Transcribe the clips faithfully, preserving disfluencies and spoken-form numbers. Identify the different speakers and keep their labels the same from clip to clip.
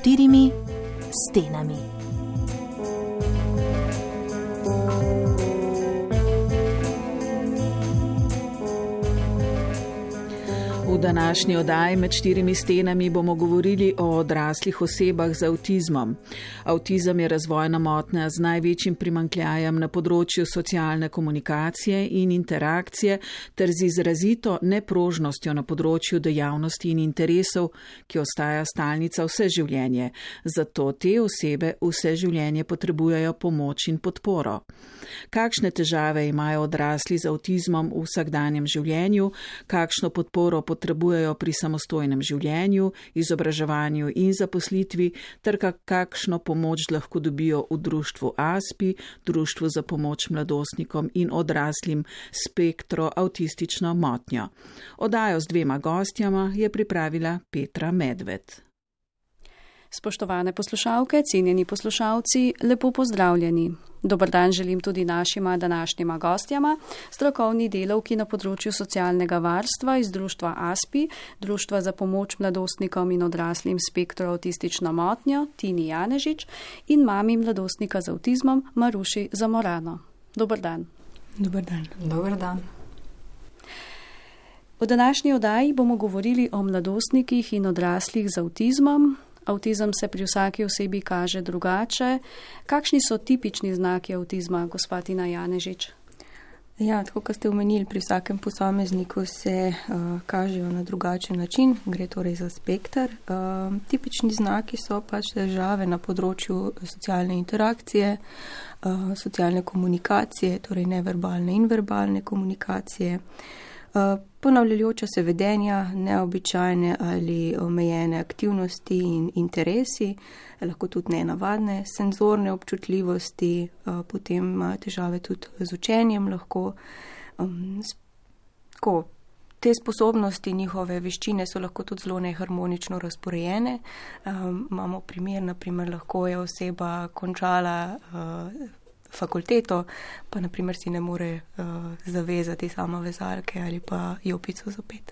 Speaker 1: štirimi stenami. V današnji oddaji Med štirimi stenami bomo govorili o odraslih osebah z avtizmom. Avtizem je razvojna motnja z največjim primanjkljajem na področju socialne komunikacije in interakcije ter z izrazito neprožnostjo na področju dejavnosti in interesov, ki ostaja stalnica vse življenje. Zato te osebe vse življenje potrebujejo pomoč in podporo. Kakšne težave imajo odrasli z avtizmom v vsakdanjem življenju, kakšno podporo potrebujejo pri samostojnem življenju, izobraževanju in zaposlitvi, ter kakšno pomoč lahko dobijo v društvu A S P I, Društvu za pomoč mladostnikom in odraslim s spektro avtistično motnjo. Oddajo z dvema gostjama je pripravila Petra Medved.
Speaker 2: Spoštovane poslušalke, cenjeni poslušalci, lepo pozdravljeni. Dober dan želim tudi našima današnjima gostjama, strokovni delavki na področju socialnega varstva iz društva A S P I, Društva za pomoč mladostnikom in odraslim s spektro avtistično motnjo, Tini Janežič, in mami mladostnika z avtizmom, Maruši Zamorano. Dober dan.
Speaker 3: Dober dan.
Speaker 4: Dober dan.
Speaker 2: V današnji oddaji bomo govorili o mladostnikih in odraslih z avtizmom. Avtizem se pri vsaki osebi kaže drugače. Kakšni so tipični znaki avtizma, gospa Tina Janežič?
Speaker 3: Ja, tako kot ste omenili, pri vsakem posamezniku se uh, kažejo na drugačen način, gre torej za spekter. Uh, tipični znaki so pač težave na področju socialne interakcije, uh, socialne komunikacije, torej neverbalne in verbalne komunikacije, uh, ponavljajoča se vedenja, neobičajne ali omejene aktivnosti in interesi, lahko tudi nenavadne, senzorne občutljivosti, potem težave tudi z učenjem lahko. Tako, te sposobnosti, njihove veščine so lahko tudi zelo neharmonično razporejene. Imamo primer, naprimer, lahko je oseba končala fakulteto, pa naprimer si ne more uh, zavezati sama vezalke ali pa jopico za pet.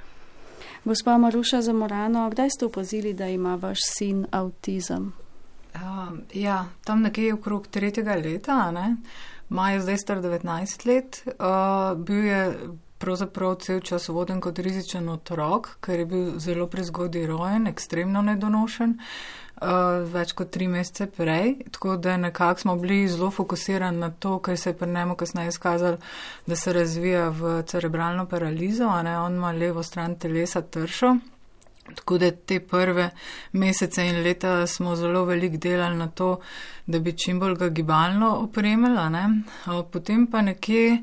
Speaker 2: Gospa Maruša Zamorano, kdaj ste opazili, da ima vaš sin avtizem?
Speaker 4: Uh, ja, tam nekje okrog tretjega leta, ne? Maja zdaj star devetnajst let, uh, bil je pravzaprav cel čas voden kot rizičen otrok, ker je bil zelo prezgodaj rojen, ekstremno nedonošen. Uh, več kot tri mesece prej, tako da nekako smo bili zelo fokusirani na to, ker se je pri njemu kasneje izkazalo, da se razvija v cerebralno paralizo, a ne, on ima levo stran telesa tršo, tako da te prve mesece in leta smo zelo veliko delali na to, da bi čim bolj ga gibalno opremili, a ne, uh, potem pa nekje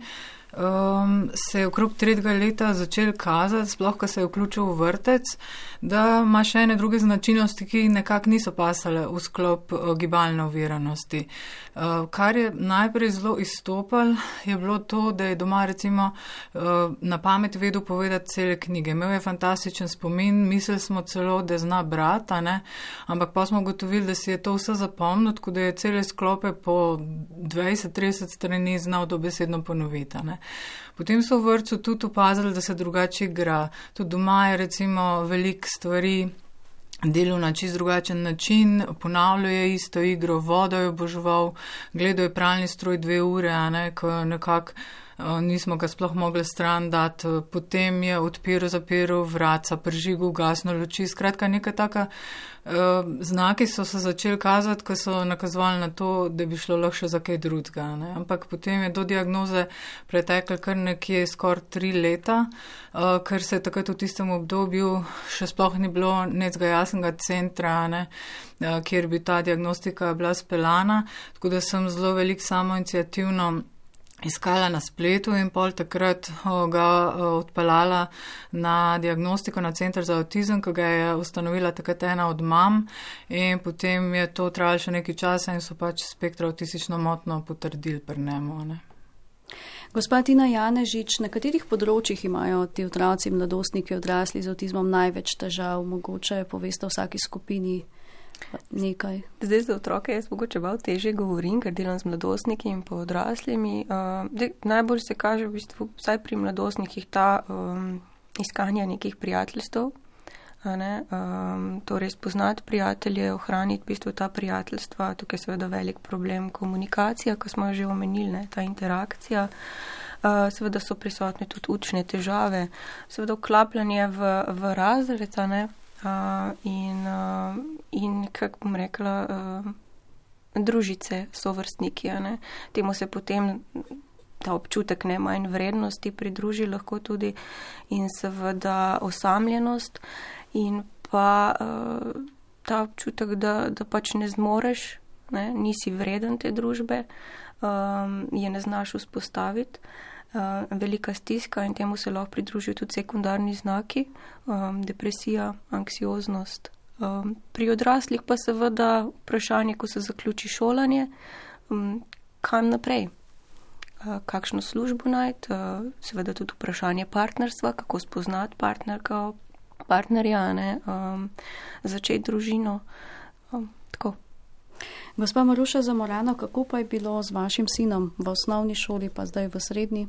Speaker 4: Um, se je okrog tretjega leta začel kazati, sploh ko se je vključil v vrtec, da ima še ene druge značilnosti, ki nekako niso pasale v sklop uh, gibalne oviranosti. Uh, kar je najprej zelo izstopal, je bilo to, da je doma recimo uh, na pamet vedel povedati cele knjige. Imel je fantastičen spomin, mislili smo celo, da zna brata, ne? Ampak pa smo ugotovili, da si je to vse zapomnil, tako da je cele sklope po dvajset trideset strani znal dobesedno ponoviti, ne? Potem so v vrtcu tudi opazili, da se drugače igra. Tudi doma je recimo veliko stvari delal na čist drugačen način, ponavljal je isto igro, vodo je oboževal, gledal je pralni stroj dve ure, a ne, ko nekako nismo ga sploh mogli stran dati, potem je odpiral, zapiral vratca, prižigal gasno luči, skratka nekaj taka uh, znaki so se začeli kazati, ko so nakazovali na to, da bi šlo lahko še za kaj drugega, ne. Ampak potem je do diagnoze preteklo kar nekje skoraj tri leta, uh, ker se je takrat v tistem obdobju še sploh ni bilo nekega jasnega centra, ne, uh, kjer bi ta diagnostika bila speljana, tako da sem zelo veliko samoiniciativno iskala na spletu in pol takrat o, ga o, odpeljala na diagnostiko na Center za avtizem, ki ga je ustanovila takrat ena od mam, in potem je to trajalo še nekaj časa in so pač spektro avtistično motnjo potrdili pri njemu, ne.
Speaker 2: Gospa Tina Janežič, na katerih področjih imajo ti otroci, mladostniki, odrasli z avtizmom največ težav? Mogoče poveste o vsaki skupini nekaj.
Speaker 3: Zdaj za otroke jaz mogoče malo težje govorim, ker delam z mladostniki in pa odraslimi. Uh, de, najbolj se kaže v bistvu, vsaj pri mladostnikih, ta um, iskanja nekih prijateljstv, a ne, um, torej spoznati prijatelje, ohraniti v bistvu ta prijateljstva, tukaj je seveda velik problem komunikacija, ko smo že omenili, ne, ta interakcija. Uh, seveda so prisotne tudi učne težave, seveda vklapljanje v, v razred, a ne, uh, in, uh, in kako bom rekla, uh, družice, sovrstniki, a ne. Temu se potem ta občutek ne manj vrednosti pridruži lahko tudi in seveda osamljenost in pa uh, ta občutek, da, da pač ne zmoreš, ne, nisi vreden te družbe, um, je ne znaš vzpostaviti. Uh, velika stiska in temu se lahko pridružijo tudi sekundarni znaki, um, depresija, anksioznost. Um, pri odraslih pa seveda vprašanje, ko se zaključi šolanje, um, kam naprej, uh, kakšno službo najti, uh, seveda tudi vprašanje partnerstva, kako spoznati partnerka, partnerja, ne, um, začeti družino, um, tako.
Speaker 2: Gospa Maruša Zamorano, kako pa je bilo z vašim sinom v osnovni šoli, pa zdaj v srednji?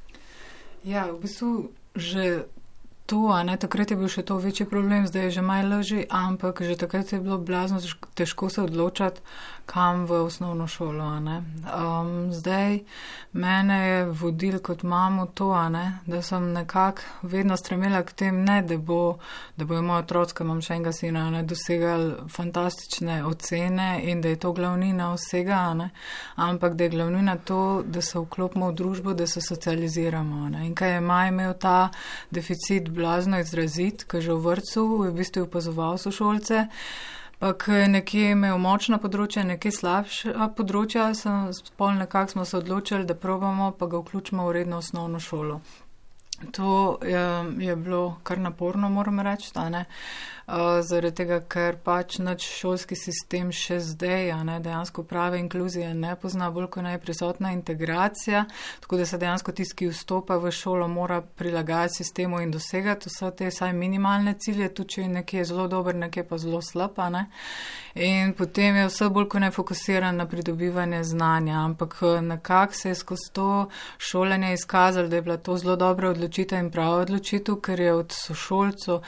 Speaker 4: Ja, v bistvu že to, a ne, takrat je bil še to večji problem, zdaj je že malo lažji, ampak že takrat je bilo blazno težko se odločati, kam v osnovno šolo, a ne. Um, zdaj mene je vodil kot mamo to, a ne, da sem nekako vedno stremela k tem, ne, da bo, da bojo moja otroci, imam še enega sina, ne, dosegali fantastične ocene in da je to glavnina vsega, a ne, ampak da je glavnina to, da se vklopimo v družbo, da se socializiramo, a ne. In kaj je maj imel ta deficit blazno izrazit, ko že v vrtcu je v bistvu opazoval sošolce, pa ko je nekje imel močna področja, nekje slabša področja, sem spol nekako smo se odločili, da probamo, pa ga vključimo v redno osnovno šolo. To je, je bilo kar naporno, moram reči, a ne, uh, zaradi tega, ker pač naš šolski sistem še zdaj, a ne, dejansko prave inkluzije ne pozna, bolj ko ne je prisotna integracija, tako da se dejansko tisti, ki vstopa v šolo, mora prilagajati sistemu in dosegati vse te saj minimalne cilje, tudi če je nekje zelo dober, nekje pa zelo slab, a ne. In potem je vse bolj ko ne fokusiran na pridobivanje znanja, ampak nekako se je skozi to šolanje izkazalo, da je bila to zelo dobra odločitev in prava odločitev, ker je od sošolcev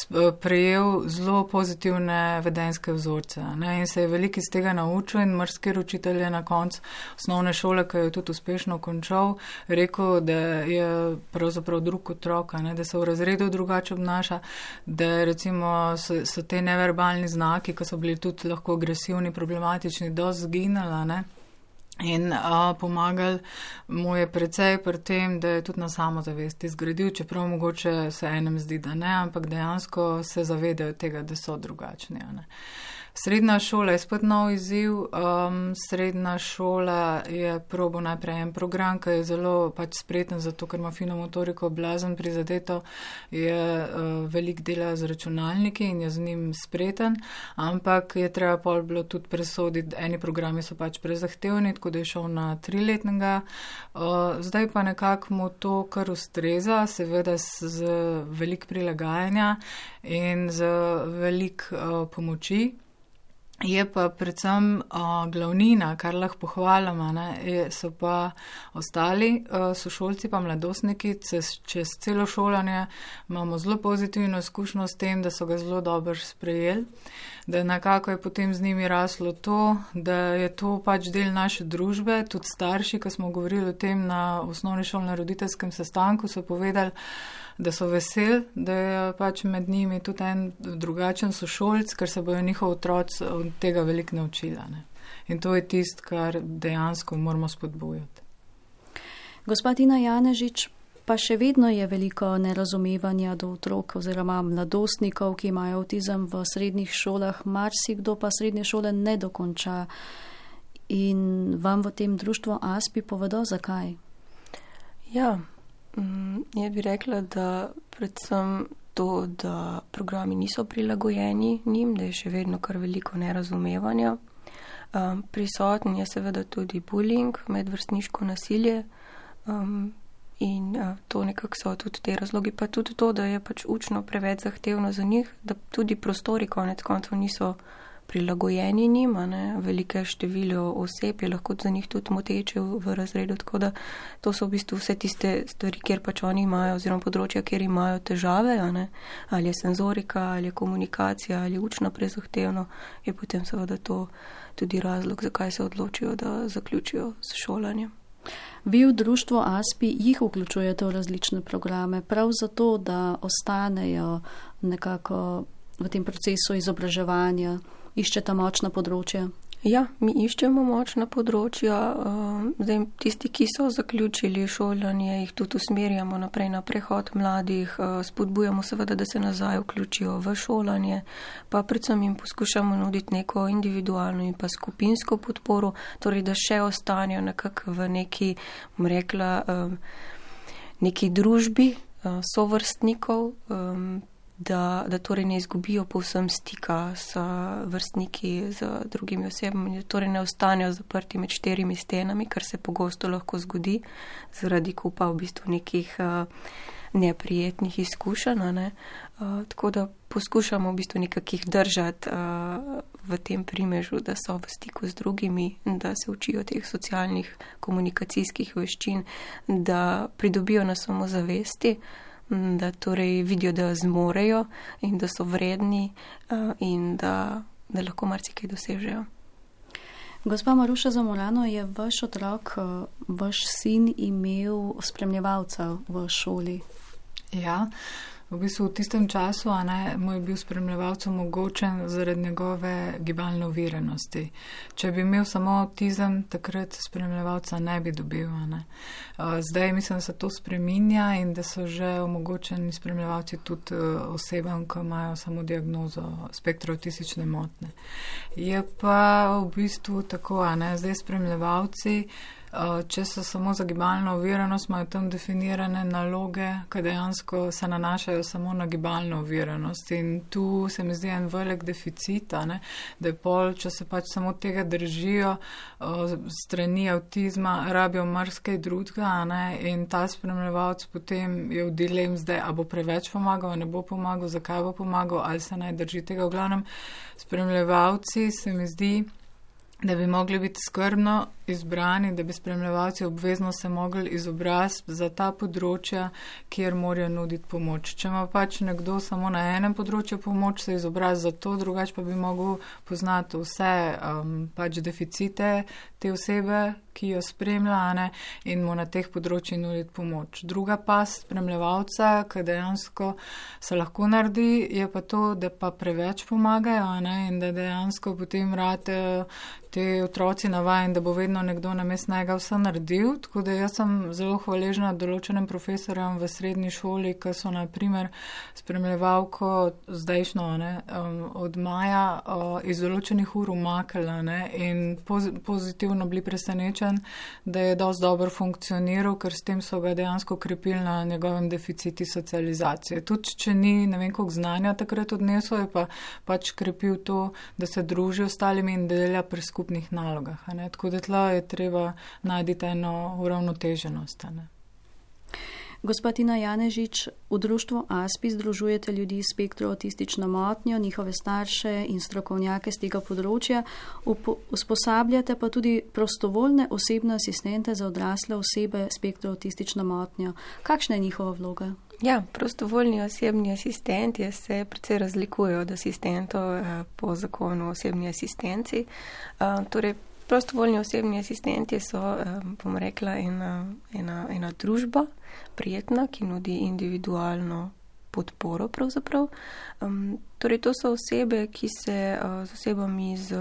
Speaker 4: prejel zelo pozitivne vedenjske vzorce, ne? In se je veliko iz tega naučil in marsikateri učitelj je na koncu osnovne šole, ki je tudi uspešno končal, rekel, da je pravzaprav drug otrok, ne? Da se v razredu drugače obnaša, da recimo so, so te neverbalni znaki, ki so bili tudi lahko agresivni, problematični, dosti zginala, ne. In a, pomagal mu je precej pri tem, da je tudi na samozavesti zgradil, čeprav mogoče se enem zdi, da ne, ampak dejansko se zavedajo tega, da so drugačni, ne. Srednja šola je spet nov izziv. Um, srednja šola je probo najprej en program, ki je zelo pač spreten, zato ker ima fino motoriko, blazen prizadeto, je uh, velik dela z računalniki in je z njim spreten, ampak je treba pol bilo tudi presoditi, eni programi so pač prezahtevni, tako da je šel na triletnega. Uh, zdaj pa nekako mu to kar ustreza, seveda z velik prilagajanja in z velik uh, pomoči. Je pa predvsem uh, glavnina, kar lahko pohvalimo, ne, je, so pa ostali uh, sošolci pa mladostniki, čez, čez celo šolanje imamo zelo pozitivno izkušnjo s tem, da so ga zelo dobro sprejeli, da nekako je potem z njimi raslo to, da je to pač del naše družbe, tudi starši, ko smo govorili o tem na osnovni šoli na roditeljskem sestanku, so povedali, da so veseli, da je pač med njimi tudi en drugačen sošolc, ker se bojo njihov otroci od tega veliko naučili. Ne? In to je tisto, kar dejansko moramo spodbujati.
Speaker 2: Gospa Tina Janežič, pa še vedno je veliko nerazumevanja do otrok oziroma mladostnikov, ki imajo avtizem v srednjih šolah, marsikdo pa srednje šole ne dokonča. In vam v tem društvu ASPI povedo, zakaj?
Speaker 3: Ja, jaz bi rekla, da predvsem to, da programi niso prilagojeni njim, da je še vedno kar veliko nerazumevanja. Um, prisoten je seveda tudi bullying, medvrstniško nasilje um, in uh, to nekako so tudi te razlogi, pa tudi to, da je pač učno preveč zahtevno za njih, da tudi prostori konec koncev niso prilagojeni njim, ne, velike število oseb je lahko za njih tudi moteče v, v razredu, tako da to so v bistvu vse tiste stvari, kjer pač oni imajo, oziroma področja, kjer imajo težave, ne, ali je senzorika, ali je komunikacija, ali je učno prezahtevno, je potem seveda to tudi razlog, zakaj se odločijo, da zaključijo s šolanjem.
Speaker 2: Vi v društvu ASPI jih vključujete v različne programe, prav zato, da ostanejo nekako v tem procesu izobraževanja, iščete močna področja?
Speaker 3: Ja, mi iščemo močna področja. Zdaj, tisti, ki so zaključili šolanje, jih tudi usmerjamo naprej na prehod mladih, spodbujamo seveda, da se nazaj vključijo v šolanje, pa predvsem jim poskušamo nuditi neko individualno in pa skupinsko podporo, torej da še ostanejo nekako v neki, bom rekla, neki družbi sovrstnikov, Da, da torej ne izgubijo povsem stika s vrstniki, z drugimi osebami, torej ne ostanejo zaprti med štirimi stenami, kar se pogosto lahko zgodi zaradi kupa v bistvu nekih uh, neprijetnih izkušenj. Ne? Uh, tako da poskušamo v bistvu nekakih držati uh, v tem primežu, da so v stiku z drugimi, da se učijo teh socialnih komunikacijskih veščin, da pridobijo na samozavesti, da torej vidijo, da zmorejo in da so vredni uh, in da, da lahko marsikaj dosežejo.
Speaker 2: Gospa Maruša Zamolano, je vaš otrok, vaš sin imel spremljevalca v šoli?
Speaker 4: Ja, v bistvu v tistem času, a ne, mu je bil spremljevalec omogočen zaradi njegove gibalne oviranosti. Če bi imel samo avtizem, takrat spremljevalca ne bi dobil, a ne. Zdaj mislim, da se to spreminja in da so že omogočeni spremljevalci tudi osebam, ki imajo samo diagnozo spektra avtistične motnje. Je pa v bistvu tako, a ne, zdaj spremljevalci, če so samo za gibalno oviranost, imajo tam definirane naloge, ki dejansko se nanašajo samo na gibalno oviranost. In tu se mi zdi en velik deficit, ne, da je pol, če se pač samo tega držijo, strani avtizma, rabijo marsikaj drugega, ne, in ta spremljevalec potem je v dilem zdaj, a bo preveč pomagal, ne bo pomagal, zakaj bo pomagal, ali se naj drži tega. V glavnem, spremljevalci se mi zdi, da bi mogli biti skrbno izbrani, da bi spremljevalci obvezno se mogli izobraziti za ta področja, kjer morajo nuditi pomoč. Če ima pač nekdo samo na enem področju pomoč, se izobraziti za to, drugače pa bi mogel poznati vse um, pač deficite te osebe, ki jo spremlja, ne, in mu na teh področjih nuditi pomoč. Druga pas spremljevalca, ki dejansko se lahko naredi, je pa to, da pa preveč pomagajo, ne, in da dejansko potem rate te otroci navajeni, da bo vedno nekdo namesto njega vse naredil. Tako da jaz sem zelo hvaležna določenim profesorjem v srednji šoli, ki so na primer spremljevalko zdajšnjo, ne, um, od maja uh, iz določenih ur umakala, ne, in poz, pozitivno bili presenečen, da je dosti dobro funkcioniral, ker s tem so ga dejansko krepili na njegovem deficiti socializacije. Tudi če ni ne vem koliko znanja takrat odnesel, je pa pač krepil to, da se druži ostalimi in delja pri skupnih nalogah. Ne? Tako da tla je treba najti eno uravnoteženost. Ne?
Speaker 2: Gospa Tina Janežič, v društvu ASPI združujete ljudi s spektro avtistično motnjo, njihove starše in strokovnjake z tega področja, usposabljate pa tudi prostovoljne osebne asistente za odrasle osebe s spektro avtistično motnjo. Kakšna je njihova vloga?
Speaker 3: Ja, prostovoljni osebni asistenti se precej razlikujejo od asistentov po zakonu o osebni asistenci. Torej, prostovoljni osebni asistenti so, bom rekla, ena, ena, ena družba, prijetna, ki nudi individualno podporo pravzaprav. Torej, to so osebe, ki se z osebami z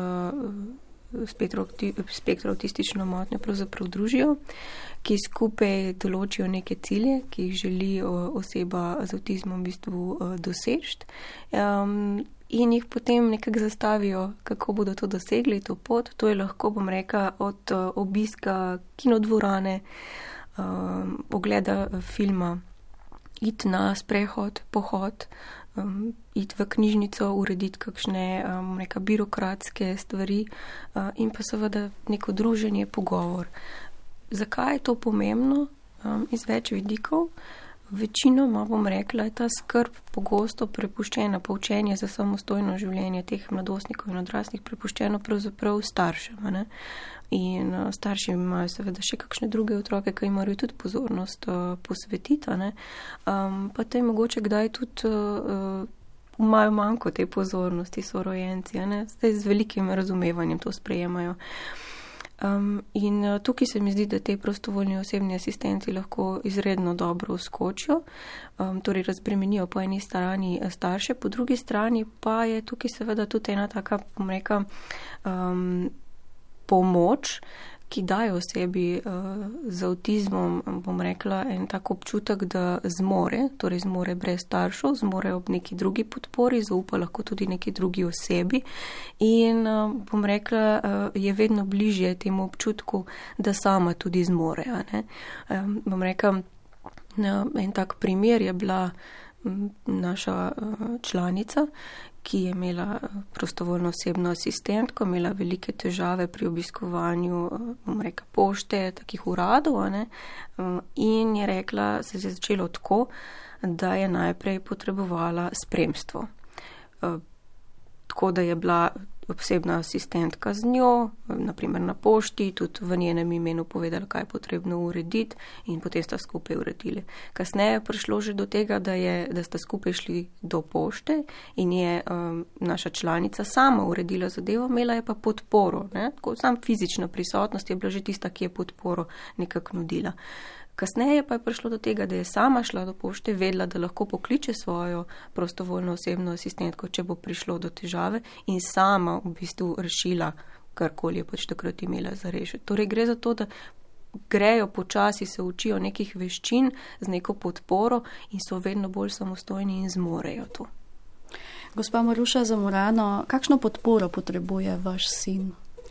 Speaker 3: spektro avtistično motnjo pravzaprav družijo, ki skupaj določijo neke cilje, ki jih želi oseba z avtizmom v bistvu doseči, um, in jih potem nekako zastavijo, kako bodo to dosegli, to pot. To je lahko, bom rekla, od obiska kinodvorane, um, ogleda filma, iti na sprehod, pohod, um, iti v knjižnico, urediti kakšne um, neka birokratske stvari uh, in pa seveda neko druženje, pogovor. Zakaj je to pomembno? Um, iz več vidikov. Večinoma, bom rekla, je ta skrb pogosto prepuščena, pa učenje za samostojno življenje teh mladostnikov in odraslih prepuščeno pravzaprav staršem. Ne? In uh, starši imajo seveda še kakšne druge otroke, ki jim morajo tudi pozornost uh, posvetiti. Ne? Um, pa te mogoče kdaj tudi uh, imajo manjko te pozornosti, so rojenci. Ne? Zdaj z velikim razumevanjem to sprejemajo. Um, in uh, tukaj se mi zdi, da te prostovoljni osebni asistenti lahko izredno dobro vskočijo, um, torej razbremenijo po eni strani starše, po drugi strani pa je tukaj seveda tudi ena taka, bom rekla, um, pomoč, ki daje osebi uh, z avtizmom, bom rekla, en tak občutek, da zmore, torej zmore brez staršev, zmore ob neki drugi podpori, zaupa lahko tudi neki drugi osebi in uh, bom rekla, uh, je vedno bližje temu občutku, da sama tudi zmore. A ne? Um, bom rekla, uh, en tak primer je bila um, naša uh, članica, ki je imela prostovoljno osebno asistentko, imela velike težave pri obiskovanju, bom rekla, pošte, takih uradov, ne? In je rekla, se je začelo tako, da je najprej potrebovala spremstvo. Tako da je bila osebna asistentka z njo, naprimer na pošti, tudi v njenem imenu povedala, kaj je potrebno urediti in potem sta skupaj uredili. Kasneje je prišlo že do tega, da, je, da sta skupaj šli do pošte in je um, naša članica sama uredila zadevo, imela je pa podporo. Ne? Tako, sam fizična prisotnost je bila že tista, ki je podporo nekako nudila. Kasneje pa je prišlo do tega, da je sama šla do pošte, vedela, da lahko pokliče svojo prostovoljno osebno asistentko, če bo prišlo do težave in sama v bistvu rešila, karkoli je pač takrat imela za rešiti. Torej gre za to, da grejo počasi, se učijo nekih veščin z neko podporo in so vedno bolj samostojni in zmorejo to.
Speaker 2: Gospa Maruša Zamorano, kakšno podporo potrebuje vaš sin?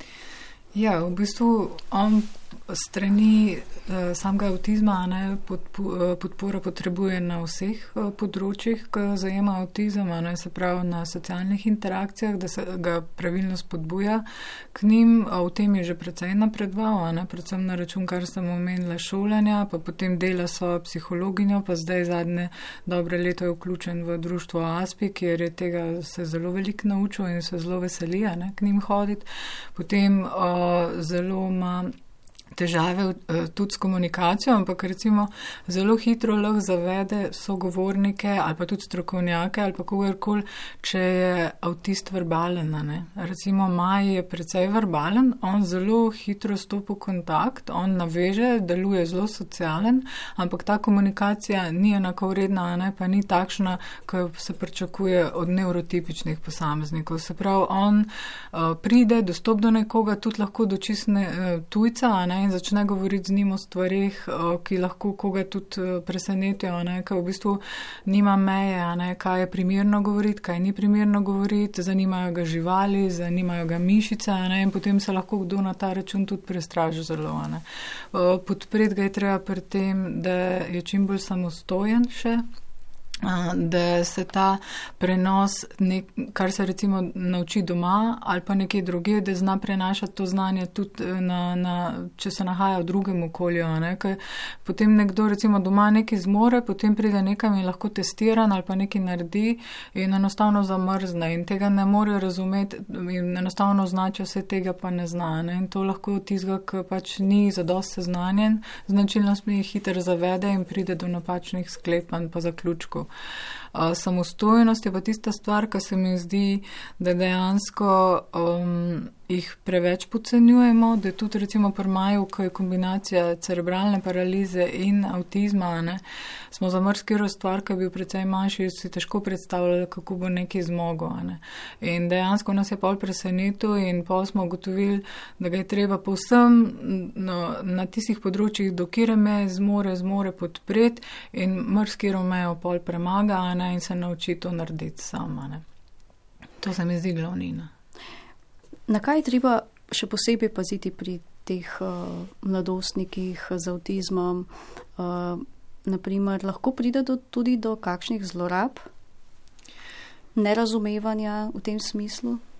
Speaker 4: Ja, v bistvu on strani uh, samega avtizma ne, podpo, uh, podpora potrebuje na vseh uh, področjih, ki zajema avtizem, ne, se pravi na socialnih interakcijah, da se ga pravilno spodbuja k njim. V tem je že precej napredoval, ne, predvsem na račun, kar sem omenila, šolanja, pa potem dela svojo psihologinjo, pa zdaj zadnje dobre leto je vključen v društvo ASPI, kjer je tega se zelo veliko naučil in se zelo veseli, ne, k njim hoditi. Potem uh, zelo ima težave tudi s komunikacijo, ampak recimo zelo hitro lahko zavede sogovornike ali pa tudi strokovnjake ali pa kogarkoli, če je avtist verbalen. Ne? Recimo Maj je precej verbalen, on zelo hitro stopi v kontakt, on naveže, deluje zelo socialen, ampak ta komunikacija ni enakovredna, ne? Pa ni takšna, ko se pričakuje od nevrotipičnih posameznikov. Se pravi, on uh, pride, dostop do nekoga, tudi lahko do čistne uh, tujca, ne? In začne govoriti z njim o stvarih, ki lahko koga tudi presenetijo, ne, kaj v bistvu nima meje, ne, kaj je primerno govoriti, kaj ni primerno govoriti, zanimajo ga živali, zanimajo ga mišice, ne, in potem se lahko kdo na ta račun tudi prestraži zelo. Ne. Podpreti ga je treba pri tem, da je čim bolj samostojen še, da se ta prenos, nek, kar se recimo nauči doma ali pa nekje druge, da zna prenašati to znanje tudi, na, na, če se nahaja v drugem okolju. Ne? Ker potem nekdo recimo doma nekaj zmore, potem pride nekam in lahko testiran ali pa nekaj naredi in enostavno zamrzne in tega ne more razumeti in enostavno označijo se tega pa ne zna. Ne? In to lahko tizga, ki pač ni zadosti seznanjen, značilnostmi hitro zavede in pride do napačnih sklepanj pa zaključkov. Uh, samostojnost je pa tista stvar, ki se mi zdi, da dejansko um, jih preveč podcenjujemo, da je tudi recimo pri Maju, ko je kombinacija cerebralne paralize in avtizma, ne, smo za marsikero stvar, ki je bil precej manjši, si težko predstavljali, kako bo nekaj zmogel. Ne. In dejansko nas je pol presenetil in pol smo ugotovili, da ga je treba povsem no, na tistih področjih, do kjer me zmore, zmore podpreti in marsikero mejo pol premaga, ne, in se nauči to narediti sama. Ne. To se mi zdi glavnina.
Speaker 2: Na kaj je treba še posebej paziti pri teh uh, mladostnikih z avtizmom? Uh, naprimer, lahko pride do, tudi do kakšnih zlorab, nerazumevanja v tem smislu?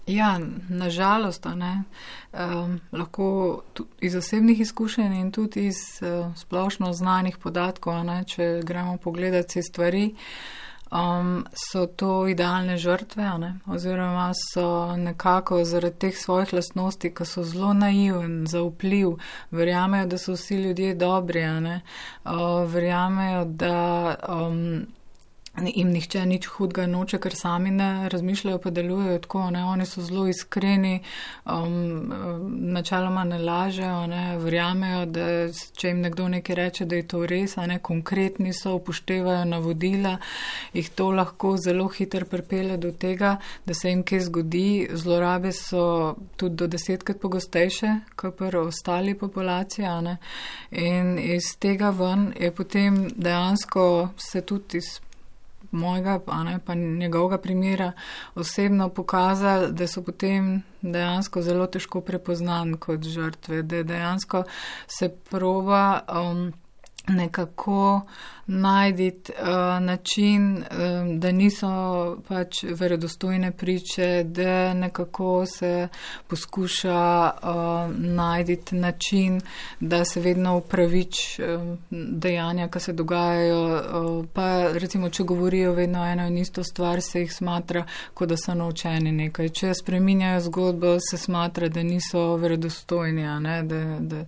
Speaker 4: Ja, nažalost, ne, um, lahko iz osebnih izkušenj in tudi iz uh, splošno znanih podatkov, ne, če gremo pogledati se stvari, um, so to idealne žrtve, ne, oziroma so nekako zaradi teh svojih lastnosti, ki so zelo naivni, zaupljiv, verjamejo, da so vsi ljudje dobri, ne, uh, verjamejo, da um, jim nihče nič hudega noče, ker sami ne razmišljajo, pa delujejo tako, ne, oni so zelo iskreni, um, načeloma ne lažejo, ne, verjamejo, da če jim nekdo nekaj reče, da je to res, a ne, konkretni so, upoštevajo navodila, jih to lahko zelo hitro pripelje do tega, da se jim kaj zgodi, zlorabe so tudi do desetkrat pogostejše, kot pri ostali populaciji, a ne, in iz tega ven je potem dejansko se tudi iz mojega, a ne, pa njegovega primera osebno pokazali, da so potem dejansko zelo težko prepoznani kot žrtve, da dejansko se proba um, nekako najditi uh, način, um, da niso pač verodostojne priče, da nekako se poskuša uh, najditi način, da se vedno upravič um, dejanja, ki se dogajajo, uh, pa recimo, če govorijo vedno eno in isto stvar, se jih smatra, kot da so naučeni nekaj. Če spreminjajo zgodbo, se smatra, da niso verodostojni, a ne, da, da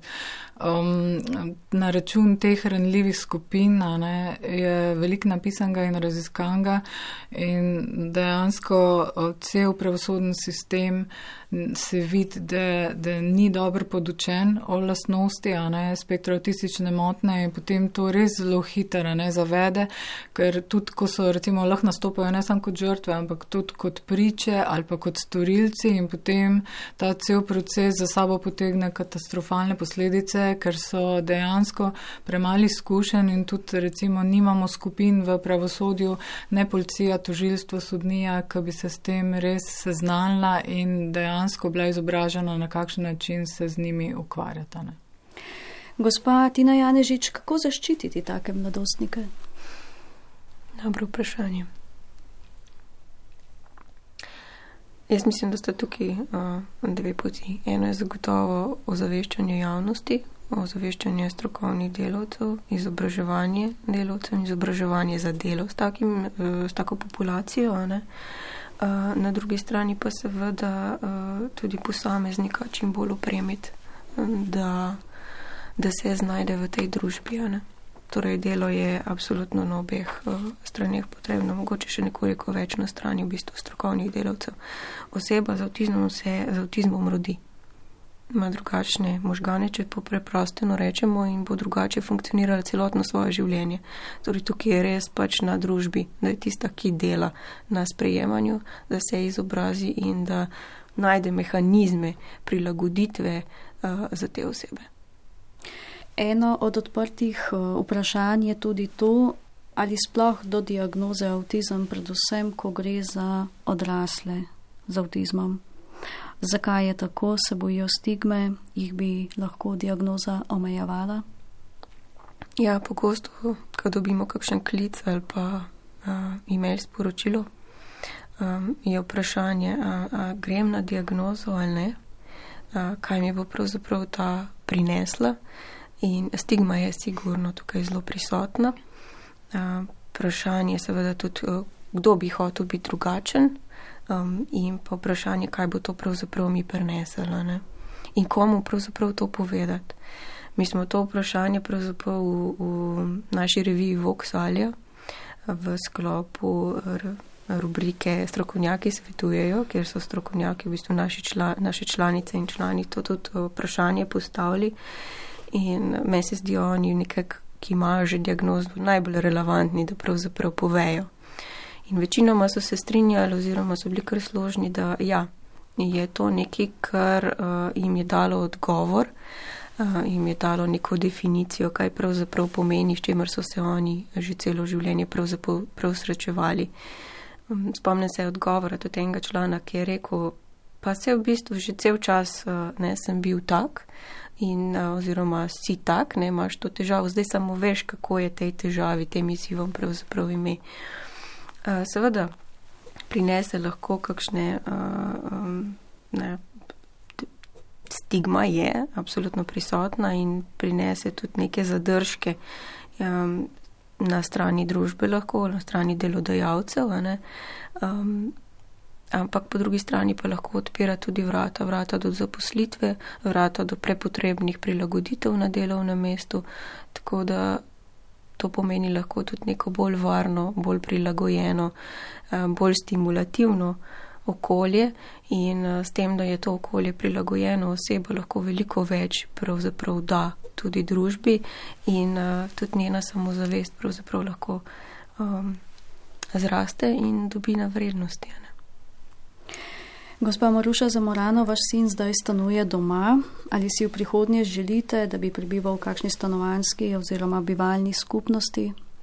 Speaker 4: Um, na račun teh ranljivih skupin, ne, je veliko napisanega in raziskanega in dejansko cel pravosodni sistem se vidi, da, da ni dobro podučen o lastnosti, a ne, spektra avtistične motnje in potem to res zelo hitro ne zavede, ker tudi, ko so recimo lahko nastopajo ne samo kot žrtve, ampak tudi kot priče ali pa kot storilci in potem ta cel proces za sabo potegne katastrofalne posledice, ker so dejansko premali izkušenj in tudi recimo nimamo skupin v pravosodju, ne policija, tožilstvo, sodnija, ki bi se s tem res seznanila in dejansko bila izobražena, na kakšen način se z njimi ukvarjata. Ne.
Speaker 2: Gospa Tina Janežič, kako zaščititi take mladostnike?
Speaker 3: Dobro vprašanje. Jaz mislim, da sta tukaj uh, dve poti. Eno je zagotovo ozaveščanje javnosti, ozaveščanje strokovnih delavcev, izobraževanje delavcev in izobraževanje za delo s, takim, s tako populacijo. Ne? Na drugi strani pa seveda tudi posameznika čim bolj opremiti, da, da se znajde v tej družbi. Ne? Torej delo je absolutno na obeh straneh potrebno, mogoče še nekoliko več na strani v bistvu strokovnih delavcev. Oseba z avtizmom se z avtizmom rodi. Ima drugačne možgane, če po preprosteno rečemo, in bo drugače funkcionirala celotno svoje življenje. Torej tukaj je res pač na družbi, da je tista, ki dela na sprejemanju, da se izobrazi in da najde mehanizme prilagoditve uh, za te osebe.
Speaker 2: Eno od odprtih uh, vprašanj je tudi to, ali sploh do diagnoze avtizem, predvsem, ko gre za odrasle z avtizmom. Zakaj je tako, se bojijo stigme, jih bi lahko diagnoza omejevala?
Speaker 3: Ja, pogosto, ko dobimo kakšen klic ali pa uh, e-mail sporočilo, um, je vprašanje, a, a grem na diagnozo ali ne, a, kaj mi bo pravzaprav ta prinesla, in stigma je sigurno tukaj zelo prisotna. A, vprašanje seveda tudi, kdo bi hotel biti drugačen, Um, in pa vprašanje, kaj bo to pravzaprav mi prineslo, ne? In komu pravzaprav to povedati. Mi smo to vprašanje pravzaprav v, v naši reviji Voxalia v sklopu r, rubrike Strokovnjaki svetujejo, kjer so strokovnjaki, v bistvu naši, čla, naši članice in člani, to tudi vprašanje postavili in meni se zdijo oni nekak, ki imajo že diagnozo, najbolj relevantni, da pravzaprav povejo. In večinoma so se strinjali oziroma so bili kar složni, da ja, je to nekaj, kar uh, jim je dalo odgovor, uh, jim je dalo neko definicijo, kaj pravzaprav pomeni, s čemer so se oni že celo življenje pravzaprav srečevali. Um, spomnim se odgovora tudi enega člana, ki je rekel, pa se v bistvu že cel čas uh, ne, sem bil tak in uh, oziroma si tak, ne, imaš to težavo, zdaj samo veš, kako je tej težavi, tem izzivom pravzaprav ime. Seveda, prinese lahko kakšne uh, um, ne, stigma je absolutno prisotna in prinese tudi neke zadržke um, na strani družbe lahko, na strani delodajalcev, a ne. Um, ampak po drugi strani pa lahko odpira tudi vrata, vrata do zaposlitve, vrata do prepotrebnih prilagoditev na delovnem mestu, tako da to pomeni lahko tudi neko bolj varno, bolj prilagojeno, bolj stimulativno okolje in s tem, da je to okolje prilagojeno, oseba lahko veliko več pravzaprav da tudi družbi in tudi njena samozavest pravzaprav lahko um, zraste in dobi na vrednosti. Ne?
Speaker 2: Gospa Maruša Zamorano, vaš sin zdaj stanuje doma. Ali si v prihodnje želite, da bi prebival v kakšni stanovanjski oziroma bivalni skupnosti?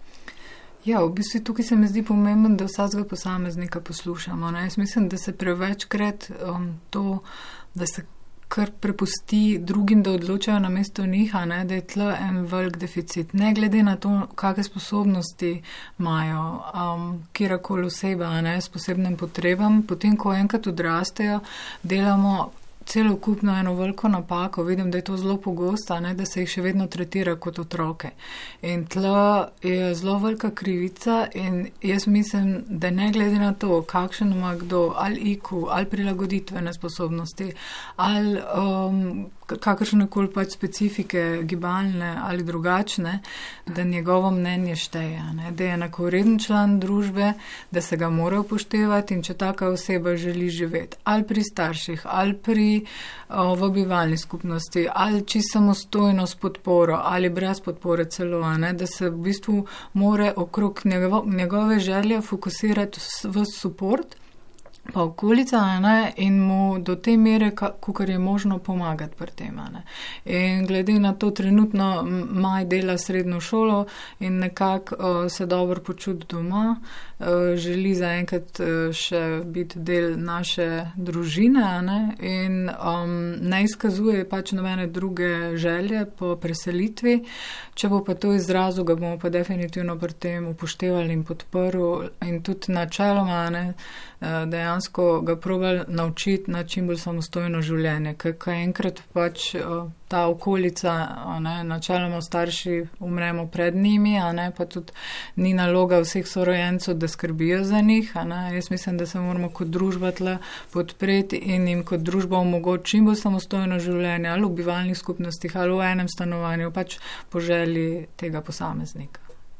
Speaker 4: Ja, v bistvu tukaj se mi zdi pomembno, da vsakega posameznika poslušamo. Ne? Jaz mislim, da se prevečkrat um, to, da se kar prepusti drugim, da odločajo na mesto njih, ne, da je tle en velik deficit. Ne glede na to, kakve sposobnosti imajo, um, kjerakoli oseba, ne, s posebnim potrebam, potem, ko enkrat odrastejo, delamo celokupno eno veliko napako, vidim, da je to zelo pogosto, ne, da se jih še vedno tretira kot otroke. In tle je zelo velika krivica in jaz mislim, da ne glede na to, kakšen ima kdo, ali I Q, ali prilagoditvene sposobnosti, ali um, kakršnekoli pač specifike gibalne ali drugačne, da njegovo mnenje šteje, ne? Da je enakovreden član družbe, da se ga mora upoštevati in če taka oseba želi živeti ali pri starših, ali pri o, v bivalni skupnosti, ali čisto samostojno s podporo, ali brez podpore celo, ne? Da se v bistvu more okrog njegovo, njegove želje fokusirati v support, pa okolica, ne, in mu do te mere, kakor je možno pomagati pri tem. Ne. In glede na to trenutno Maj dela srednjo šolo in nekako uh, se dobro počuti doma, uh, želi zaenkrat uh, še biti del naše družine, ne, in um, ne izkazuje pač nobene druge želje po preselitvi. Če bo pa to izrazil, ga bomo pa definitivno pri tem upoštevali in podprli in tudi načeloma, ne, dejansko ga probali naučiti na čim bolj samostojno življenje, ker enkrat pač ta okolica, ne, načeloma starši umremo pred njimi, a ne, pa tudi ni naloga vseh sorojencev, da skrbijo za njih, a ne. Jaz mislim, da se moramo kot družba tle podpreti in jim kot družba omogočiti čim bolj samostojno življenje, ali v bivalnih skupnostih, ali v enem stanovanju, pač po želji tega posameznika.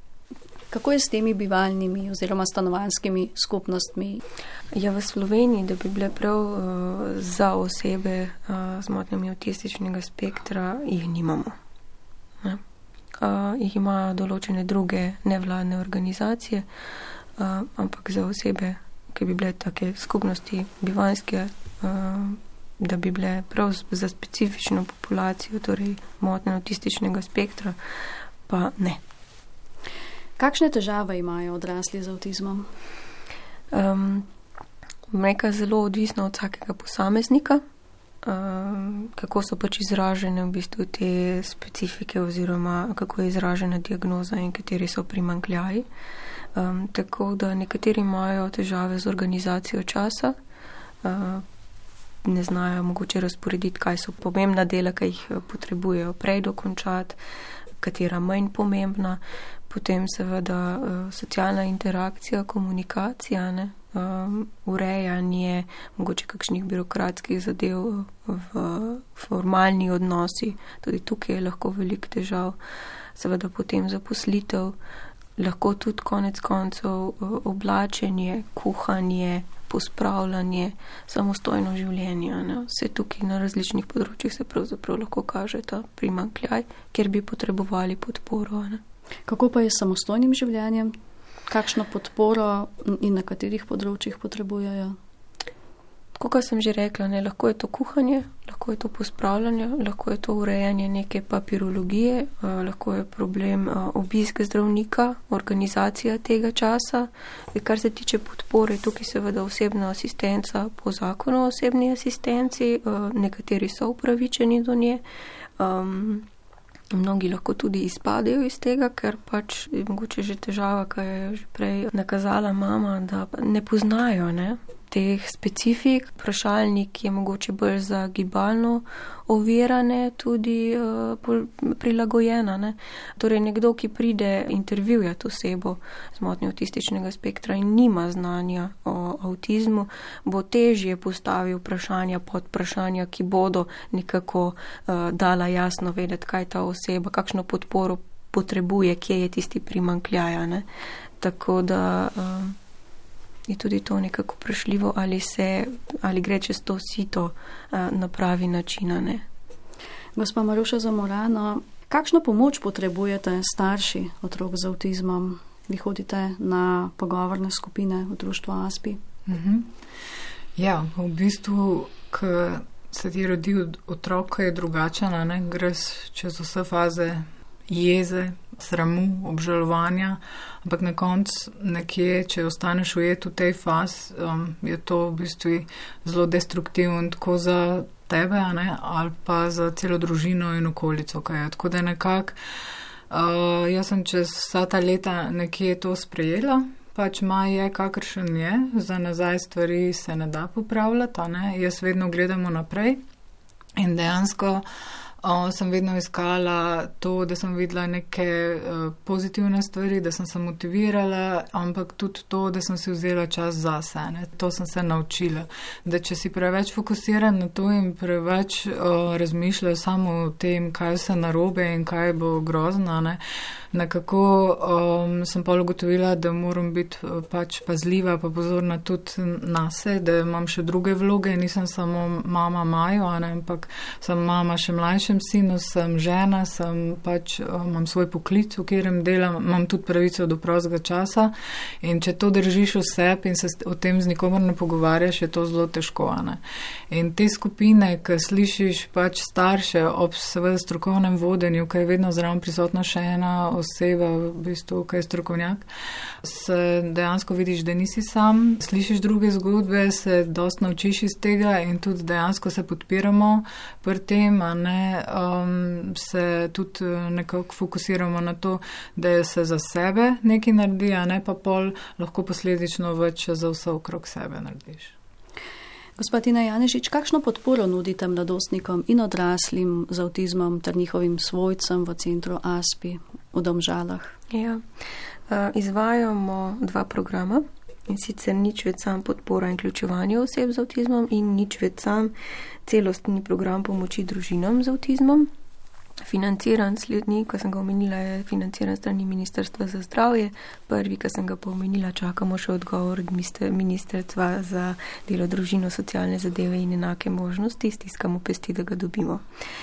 Speaker 2: Kako je s temi bivalnimi oziroma stanovanjskimi skupnostmi?
Speaker 3: Ja, v Sloveniji, da bi bile prav uh, za osebe uh, z motnjami avtističnega spektra, jih nimamo. Ne? Uh, jih imajo določene druge nevladne organizacije, uh, ampak za osebe, ki bi bile take skupnosti bivanjske, uh, da bi bile prav za specifično populacijo, torej motnje avtističnega spektra, pa ne.
Speaker 2: Kakšne težave imajo odrasli z avtizmom?
Speaker 3: Um, nekaj zelo odvisno od vsakega posameznika, um, kako so pač izražene v bistvu te specifike oziroma kako je izražena diagnoza in kateri so primanjkljaji. Um, tako da nekateri imajo težave z organizacijo časa, uh, ne znajo mogoče razporediti, kaj so pomembna dela, kaj jih potrebujejo prej dokončati, katera manj pomembna. Potem seveda uh, socialna interakcija, komunikacija, ne, um, urejanje, mogoče kakšnih birokratskih zadev v formalni odnosi, tudi tukaj je lahko veliko težav. Seveda potem zaposlitev, lahko tudi konec koncev uh, oblačenje, kuhanje, pospravljanje, samostojno življenje. Ne. Vse tukaj na različnih področjih se pravzaprav lahko kaže ta primanjkljaj, kjer bi potrebovali podporo. Ne.
Speaker 2: Kako pa je s samostojnim življenjem? Kakšno podporo in na katerih področjih potrebujejo?
Speaker 3: Kot sem že rekla, ne, lahko je to kuhanje, lahko je to pospravljanje, lahko je to urejanje neke papirologije, eh, lahko je problem eh, obisk zdravnika, organizacija tega časa. Kar se tiče podpore, tukaj seveda osebna asistenca po zakonu o osebni asistenci, eh, nekateri so upravičeni do nje. Um, Mnogi lahko tudi izpadejo iz tega, ker pač je mogoče že težava, ki je že prej nakazala mama, da ne poznajo, ne, teh specifik. Vprašalnik je mogoče bolj za gibalno ovirane, tudi uh, prilagojena. Ne. Torej nekdo, ki pride intervjujati osebo z motnjo avtističnega spektra in nima znanja o avtizmu, bo težje postavil vprašanja, podvprašanja, ki bodo nekako uh, dala jasno vedeti, kaj ta oseba, kakšno podporo potrebuje, kje je tisti primanjkljaj. Ne. Tako da uh, je tudi to nekako vprašljivo, ali se, ali gre čez to sito uh, na pravi način, ne.
Speaker 2: Gospa Maruša Zamorano, kakšno pomoč potrebujete starši otrok z avtizmom? Vi hodite na pogovorne skupine v društvu Aspi?
Speaker 4: Mhm. Ja, v bistvu, ko se ti rodi otrok, je drugačena, ne, greš čez vse faze jeze, sramu, obžalovanja, ampak na koncu nekje, če ostaneš ujet v tej fazi, um, je to v bistvu zelo destruktivno tako za tebe, ne, ali pa za celo družino in okolico, kaj je. Tako da nekako, uh, jaz sem čez vsa ta leta nekje to sprejela, pač maj je, kakršen je, za nazaj stvari se ne da popravljati, ne, jaz vedno gledamo naprej in dejansko Uh, sem vedno iskala to, da sem videla neke uh, pozitivne stvari, da sem se motivirala, ampak tudi to, da sem si vzela čas zase. Ne. To sem se naučila, da če si preveč fokusiran na to in preveč uh, razmišljaš samo o tem, kaj vse narobe in kaj bo grozno, ne. Nekako um, sem pa ugotovila, da moram biti uh, pač pazljiva pa pozorna tudi nase, da imam še druge vloge, nisem samo mama Majo, ne, ampak sem mama še mlajšem sinu, sem žena, sem pač, um, imam svoj poklic, v katerem delam, imam tudi pravico do prostega časa in če to držiš v sebi in se o tem z nikomer ne pogovarjaš, je to zelo težko, ne. In te skupine, ko slišiš pač starše ob seveda strokovnem vodenju, ko je vedno zraven prisotna še ena oseba, v bistvu, ki je strokovnjak, se dejansko vidiš, da nisi sam, slišiš druge zgodbe, se dosti naučiš iz tega in tudi dejansko se podpiramo pri tem, a ne, um, se tudi nekako fokusiramo na to, da se za sebe nekaj naredi, a ne pa pol lahko posledično več za vse okrog sebe narediš.
Speaker 2: Gospa Tina Janežič, kakšno podporo nudite mladostnikom in odraslim z avtizmom ter njihovim svojcem v centru Aspi v Domžalah?
Speaker 3: Ja, izvajamo dva programa in sicer nič več sam podpora in vključevanje oseb z avtizmom in nič več sam celostni program pomoči družinam z avtizmom. Financiran slednji, ko sem ga omenila, je financiran strani Ministrstva za zdravje. Prvi, ko sem ga pa omenila, čakamo še odgovor od Ministrstva za delo, družino, socialne zadeve in enake možnosti. Stiskamo pesti, da ga dobimo.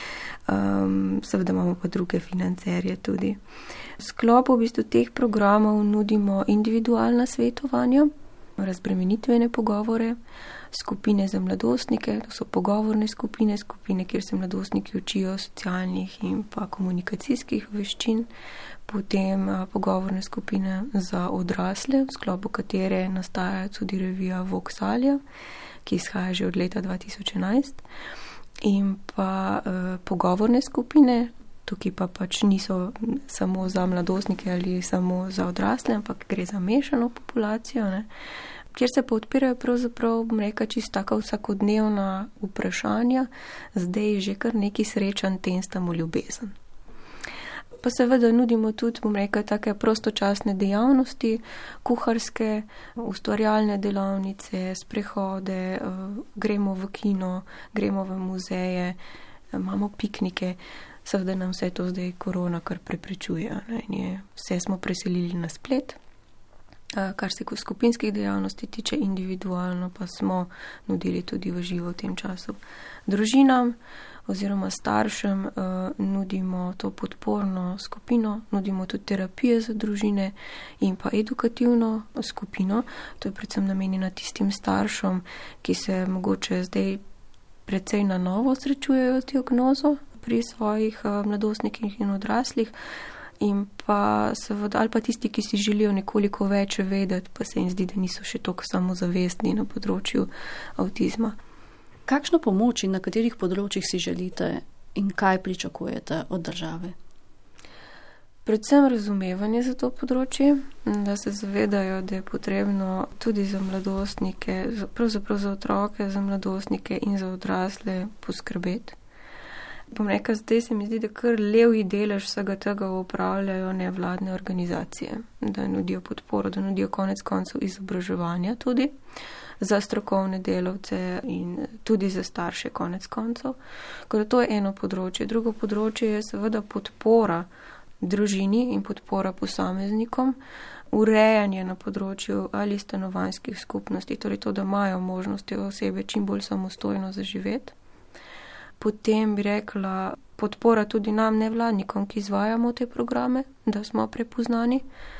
Speaker 3: Um, seveda imamo pa druge financerje tudi. V sklopu v bistvu teh programov nudimo individualna svetovanja, razbremenitvene pogovore, skupine za mladostnike, to so pogovorne skupine, skupine, kjer se mladostniki učijo socialnih in pa komunikacijskih veščin, potem a, pogovorne skupine za odrasle, v sklopu katere nastaja tudi revija Voxalia, ki izhaja že od leta dva tisoč enajst, in pa a, pogovorne skupine, tukaj pa pač niso samo za mladostnike ali samo za odrasle, ampak gre za mešano populacijo, ne, kjer se pa odpirajo pravzaprav, bom rekla, čisto taka vsakodnevna vprašanja, zdaj že kar neki srečan tenstamo ljubezen. Pa seveda nudimo tudi, bom rekla, take prostočasne dejavnosti, kuharske, ustvarjalne delavnice, sprehode, gremo v kino, gremo v muzeje, imamo piknike, seveda nam vse to zdaj korona kar preprečuje, ne, in je, vse smo preselili na splet. Kar se skupinskih dejavnosti tiče, individualno pa smo nudili tudi v živo v tem času. Družinam oziroma staršem uh, nudimo to podporno skupino, nudimo tudi terapije za družine in pa edukativno skupino. To je predvsem namenjeno tistim staršem, ki se mogoče zdaj precej na novo srečujejo z diagnozo pri svojih uh, mladostnikih in odraslih. In pa seveda, ali pa tisti, ki si želijo nekoliko več vedeti, pa se jim zdi, da niso še toliko samozavestni na področju avtizma.
Speaker 2: Kakšno pomoč in na katerih področjih si želite in kaj pričakujete od države?
Speaker 3: Predvsem razumevanje za to področje, da se zavedajo, da je potrebno tudi za mladostnike, pravzaprav za otroke, za mladostnike in za odrasle poskrbeti. Bom rekla, zdaj se mi zdi, da kar levji delež vsega tega upravljajo nevladne organizacije, da nudijo podporo, da nudijo konec koncev izobraževanja tudi za strokovne delavce in tudi za starše konec koncev. Ker to je eno področje. Drugo področje je seveda podpora družini in podpora posameznikom, urejanje na področju ali stanovanjskih skupnosti, torej to, da imajo možnosti osebe čim bolj samostojno zaživeti. Potem bi rekla podpora tudi nam nevladnikom, ki izvajamo te programe, da smo prepoznani,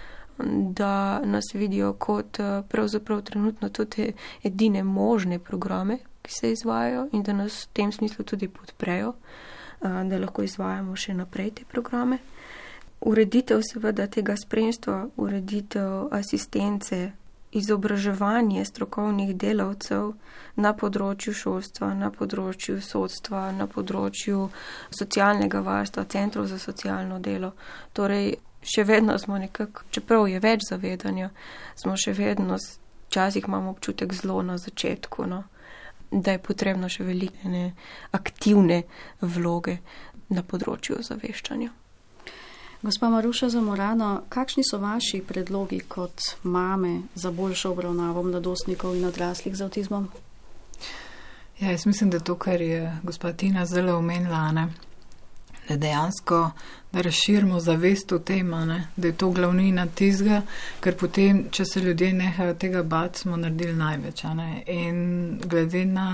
Speaker 3: da nas vidijo kot pravzaprav trenutno tudi edine možne programe, ki se izvajajo in da nas v tem smislu tudi podprejo, da lahko izvajamo še naprej te programe. Ureditev seveda tega spremstva, ureditev asistence, izobraževanje strokovnih delavcev na področju šolstva, na področju sodstva, na področju socialnega varstva, centrov za socialno delo. Torej, še vedno smo nekako, čeprav je več zavedanja, smo še vedno, včasih imamo občutek zelo na začetku, no, da je potrebno še velike aktivne vloge na področju ozaveščanja.
Speaker 2: Gospa Maruša Zamorano, kakšni so vaši predlogi kot mame za boljšo obravnavo mladostnikov in odraslih z avtizmom?
Speaker 4: Ja, jaz mislim, da to, kar je gospa Tina zelo omenila, ne, da dejansko, da razširimo zavest o tem, ne, da je to glavnina tizga, ker potem, če se ljudje nehajo tega bati, smo naredili največ. Ne. In glede na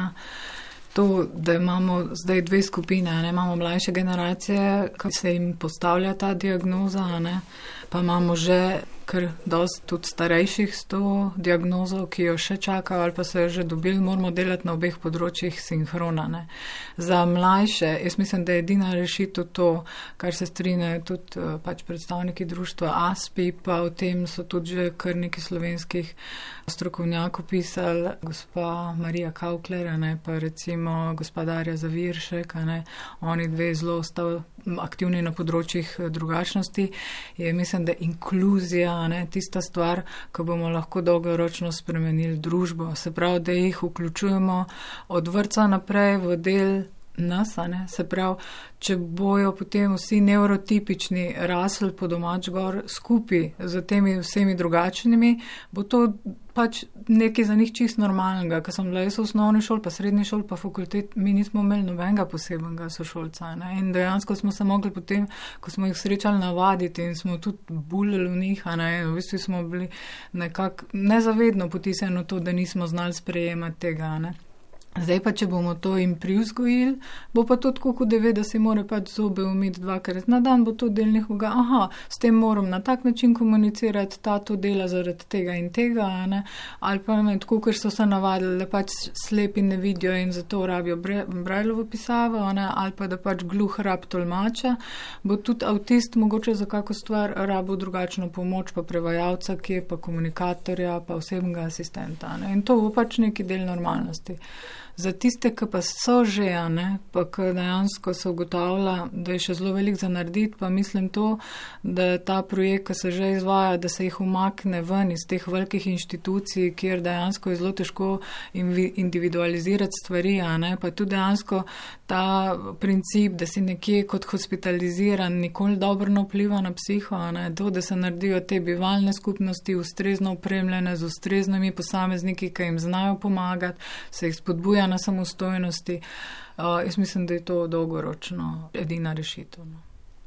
Speaker 4: to, da imamo zdaj dve skupine, ne, imamo mlajše generacije, ki se jim postavlja ta diagnoza, ne, pa imamo že kar dosti tudi starejših s to diagnozo, ki jo še čakajo ali pa so jo že dobili, moramo delati na obeh področjih sinhrona. Ne. Za mlajše, jaz mislim, da je edina rešitev to, kar se strinjajo tudi pač predstavniki društva A S P I, pa o tem so tudi že kar nekaj slovenskih strokovnjakov pisali, gospa Marija Kaukler, ne, pa recimo gospa Darja Zaviršek, ne, oni dve zelo sta aktivni na področjih drugačnosti, je mislim, da inkluzija, ne, tista stvar, ko bomo lahko dolgoročno spremenili družbo. Se pravi, da jih vključujemo od vrtca naprej v del nas, ne, se pravi, če bojo potem vsi neurotipični rasli po domač gor skupaj z temi vsemi drugačnimi, bo to pač nekaj za njih čist normalnega. Ko sem bila jaz v osnovni šoli, pa srednji šoli, pa fakultet, mi nismo imeli nobenega posebnega sošolca. Ne? In dejansko smo se mogli potem, ko smo jih srečali, navaditi in smo tudi buljali v njih, a ne, v bistvu smo bili nekako nezavedno potisnjeni v to, da nismo znali sprejemati tega, ne. Zdaj pa, če bomo to jim privzgojili, bo pa to tako, kot da ve, da se mora pač zobe umiti dvakrat na dan, bo to del njihovega, aha, s tem moram na tak način komunicirati, ta to dela zaradi tega in tega, ne, ali pa ne, tako, ker so se navadili, da pač slepi ne vidijo in zato rabijo Braillovo pisavo, ne, ali pa da pač gluh rab tolmača, bo tudi avtist mogoče za kako stvar rabo drugačno pomoč, pa prevajalca, ki je pa komunikatorja, pa osebnega asistenta, ne, in to bo pač neki del normalnosti. Za tiste, ki pa so že, ne, pa ki dejansko se ugotavlja, da je še zelo velik za narediti, pa mislim to, da ta projekt, ki se že izvaja, da se jih umakne ven iz teh velikih inštitucij, kjer dejansko je zelo težko individualizirati stvari, ne, pa tudi dejansko ta princip, da si nekje kot hospitaliziran, nikoli dobro ne vpliva na psiho, ne, to, da se naredijo te bivalne skupnosti ustrezno opremljene z ustreznimi posamezniki, ki jim znajo pomagati, se jih spodbuja na samostojnosti. Uh, jaz mislim, da je to dolgoročno edina rešitev. No.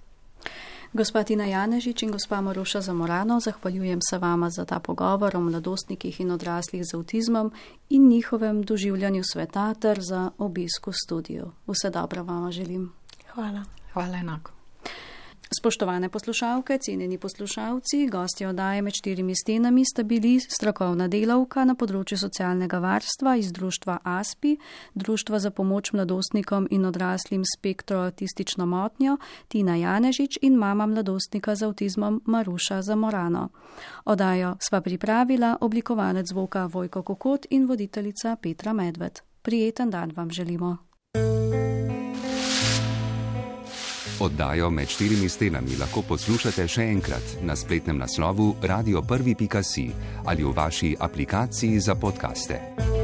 Speaker 2: Gospa Tina Janežič in gospa Maruša Zamorano, zahvaljujem se vama za ta pogovor o mladostnikih in odraslih z avtizmom in njihovem doživljanju sveta ter za obisk v studiu. Vse dobro vama želim.
Speaker 3: Hvala.
Speaker 4: Hvala enako.
Speaker 2: Spoštovane poslušalke, cenjeni poslušalci, gostje oddaje Med štirimi stenami sta bili strokovna delavka na področju socialnega varstva iz društva A S P I, Društva za pomoč mladostnikom in odraslim s spektro-autistično motnjo Tina Janežič in mama mladostnika z avtizmom Maruša Zamorano. Oddajo sva pripravila oblikovalec zvoka Vojko Kokot in voditeljica Petra Medved. Prijeten dan vam želimo.
Speaker 5: Oddajo Med štirimi stenami lahko poslušate še enkrat na spletnem naslovu radio prvi pika si ali v vaši aplikaciji za podkaste.